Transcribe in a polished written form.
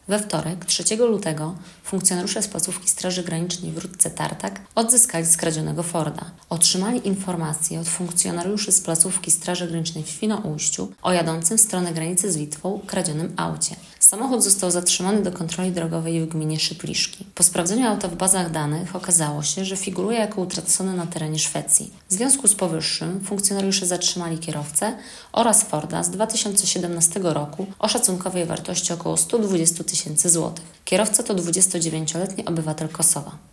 We wtorek, 3 lutego, funkcjonariusze z placówki Straży Granicznej w Rudce Tartak odzyskali skradzionego Forda. Otrzymali informację od funkcjonariuszy z placówki Straży Granicznej w Świnoujściu o jadącym w stronę granicy z Litwą kradzionym aucie. Samochód został zatrzymany do kontroli drogowej w gminie Szypliszki. Po sprawdzeniu auta w bazach danych okazało się, że figuruje jako utracony na terenie Szwecji. W związku z powyższym funkcjonariusze zatrzymali kierowcę oraz Forda z 2017 roku o szacunkowej wartości około 120 000 złotych. Kierowca to 29-letni obywatel Kosowa.